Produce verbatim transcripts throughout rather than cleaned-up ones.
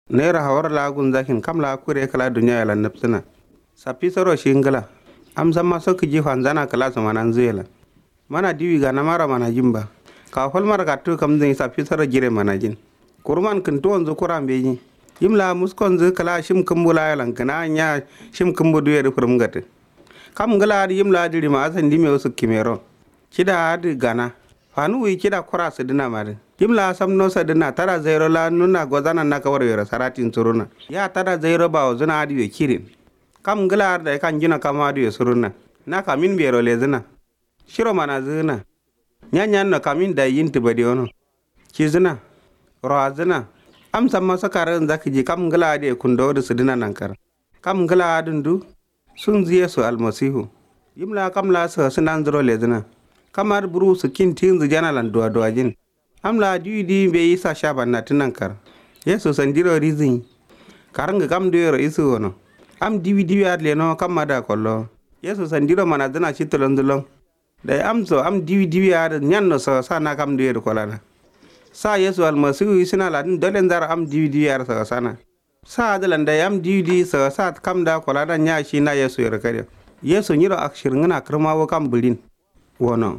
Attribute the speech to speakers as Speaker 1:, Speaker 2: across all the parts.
Speaker 1: Nera hawar la gun zakin kam la kure kala dunya la napsina. Sapi soro shingala. Am zamma so kiji fanzana kala so manan zela. Mana diwi ga namara mana jimba. Ka fol mar gattu kam zin sapi soro jire manajin. Kurman kinto onzu kuram beji. Yimla muskon zu kala shim kumbula lan kana nya shim kumbu duye de furum gate. Kam ngala di yimla di ma asan di me usu kimero. Kida adi gana. Fanu wi kida kura su dina mari. Yimla sam no sa dina tara zero la nuna gozana na kawar yoro saratin suruna. Ya tara zero ba ozuna adi we kirin. Kam ngala da kan jina kama adi we suruna. Na kamin bero le zina. Shiro mana zina. Nya nya no kamin da yin tibadi ono. Ki zina. Ro zina. Am samma sakaran zakiji kam ngala adi kundo da su dina nankar. Kam ngala adin du sun ziye su almasihu. Yimla kam la sa sunan zero le zina. Kamar buru su kin tin zu jana lan duwa duwa jin. Amla diwi di be isa shaban na tinankar. Yesu sandiro rizin. Karanga kam duwero isu wono. Am diwi diwi adle no kam mada kollo. Yesu sandiro mana zina chitolon dulong. Dai am so am diwi diwi ad nyan no so sa na kam duwero kolana. Sa Yesu almasihu isina ladin dolen zara am diwi diwi ar so sana. Sa adalan dai am diwi di so sa kam da kolana nya shi na Yesu yero kare. Yesu nyiro akshir ngana krmawo kam bulin. Wono.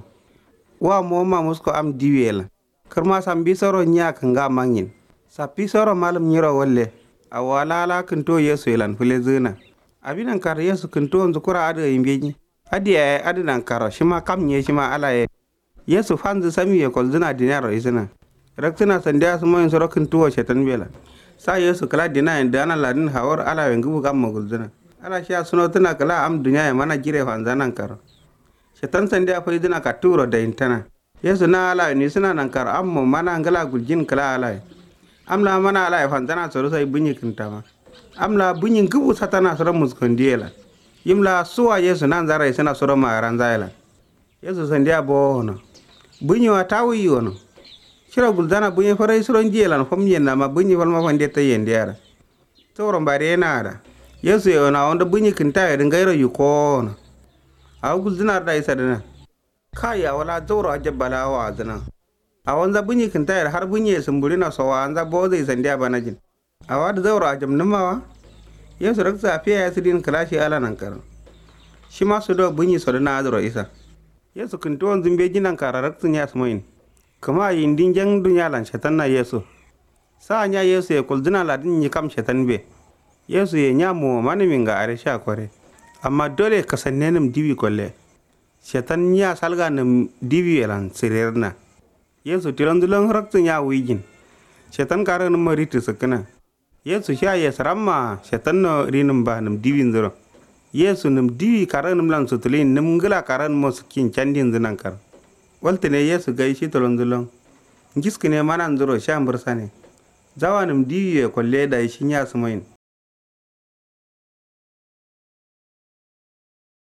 Speaker 1: Wa mo ma musko am diwi la. Kerma sambi soro nya kanga mangin. Sapi soro malam nyiro wolle. Awala la kinto Yesu ilan fule zina. Abinan kar Yesu kinto nzukura adu imbeji. Adi e adi nan karo shima kam nye shima ala e. Yesu fanzu sami ye kol zina dinaro isina. Raktina sandia sumo yin soro kinto wa shetan bela. Sa Yesu kala dina yin dana ladin hawar ala wengubu kam mogul zina. Ala shia suno tina kala am dunya ya mana jire fanzanan karo. Shetan sandia fa idina katuro da intana. Yesu na ala ni suna nan kar ammo mana ngala guljin kala ala. Amla mana ala fanzana soro sai bunyi kintama. Amla bunyi gubu satana soro muskondiela. Yimla suwa Yesu nan zara isina soro ma ranzaila. Yesu sandia bono. Bunyi wa tawi yono. Shiro guldana bunyi fara soro njela fam yenna ma bunyi falma fande ta yendiara. Toro mbare na ada. Yesu yona onda bunyi kinta ngairo yuko. Aw guldana da isa dana. Kaya wala zauro a jabbala wa zina. A wanza bunyi kin tayar har bunyi sumburi na sawa anza boze sandiya banajin. A wada zauro a jamnumawa. Yesu raksa afiya ya sidin kalashi ala nan karo. Shi ma su do bunyi so na azuro isa. Yesu kin to zumbe jinan kara raksun ya sumoyin. Kuma yin dinjan dunya lan shaitan na Yesu. Sa nya Yesu ya kuldina ladin yi kam shaitan be. Yesu ya nya mu manimin ga arisha kware. Amma dole kasannenim diwi kolle. Shetan ya salga nam diwi elan sirerna. Yesu tirandulong raktu nya wijin. Shetan kara nam ritu sakana. Yesu sha yes ramma shetan no rinum ba nam diwi ndoro. Yesu nam diwi kara nam lan sutulin nam ngala kara nam moskin chandin zinankar. Waltene Yesu gaishi tirandulong. Ngiskine mana ndoro sha mbursane. Zawa nam diwi e kolle da ishi nya sumoyin.